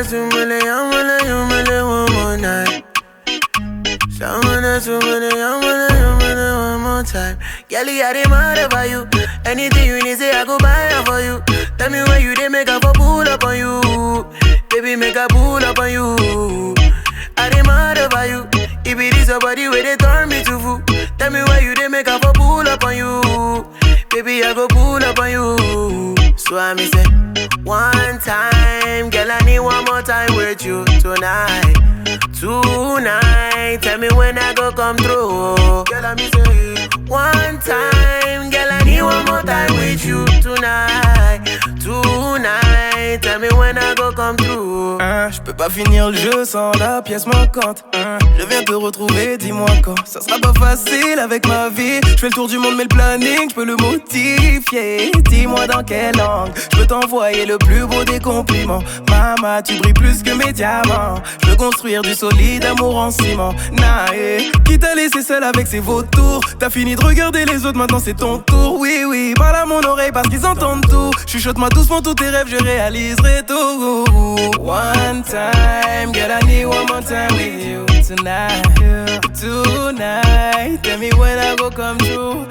one more night. Someone one more time. Girlie, I dey mad over you. Anything you need, say I go buy it for you. Tell me where you dey make up for pull up on you. Baby, make a pull up on you. I dey mad over you. If it is your body where they turn me to fool. Tell me where you dey make up for pull up on you. Baby, I go pull up on you. So I me say, one time, girl, I need one more time with you tonight. Tonight, tell me when I go come through. Girl, I me say, one time, girl, I need one more time with you tonight. Tonight, tell me when I go come through. Je peux pas finir le jeu sans la pièce manquante. Je viens te retrouver, dis-moi quand. Ça sera pas facile avec ma vie. Je fais le tour du monde mais le planning, je peux le modifier. Dis-moi dans quelle langue je peux t'envoyer le plus beau des compliments. Mama, tu brilles plus que mes diamants. Je veux construire du solide amour en ciment. Nae, qui t'a laissé seul avec ses vautours. T'as fini de regarder les autres, maintenant c'est ton tour. Oui, oui, parle à mon oreille parce qu'ils entendent tout. Chuchote-moi doucement tous tes rêves, je réaliserai tout. One time, girl, I need one more time with you tonight. Tonight, tell me when I go come true.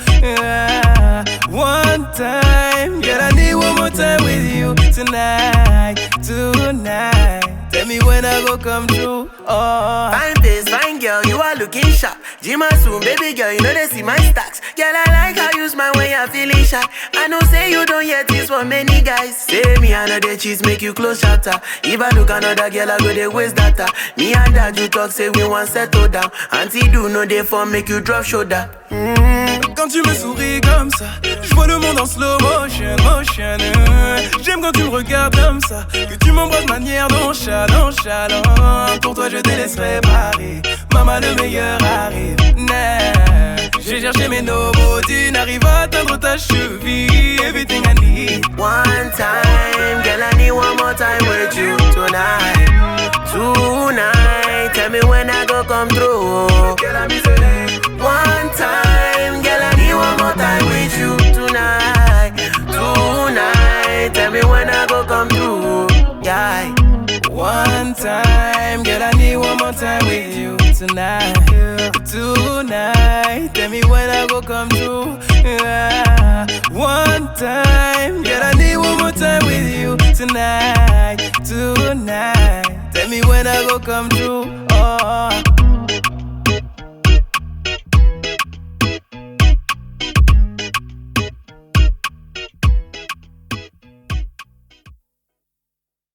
One time, girl, I need one more time with you tonight. Tonight, tell me when I go come true. Oh. Fine face, fine girl, you are looking sharp. Jima soon, baby girl, you know they see my stacks. Girl, I like how you smile when you're feeling shy. I know say you don't hear this from many guys. Say me another cheese make you close chapter. If I look another girl, I go they waste data. Me and dad you talk, say we want settle down. Auntie do know they for make you drop shoulder. Quand tu me souris comme ça, je vois le monde en slow motion, motion. J'aime quand tu me regardes comme ça, que tu m'embrasses de manière nonchalante. Pour toi je te laisserai parler, maman le meilleur arrive. J'ai cherché mes nobody, n'arrive à atteindre ta cheville. Everything I need. One time, girl, I need one more time with you tonight. Tonight, tell me when I go come through. One time, girl, I need one more time with you tonight. Tonight, tell me when I go come through. Yeah. One time, girl, I need one more time with you tonight. Tonight, tell me when I go come true. One time, girl, I need one more time with you tonight. Tonight, tell me when I go come true. Oh.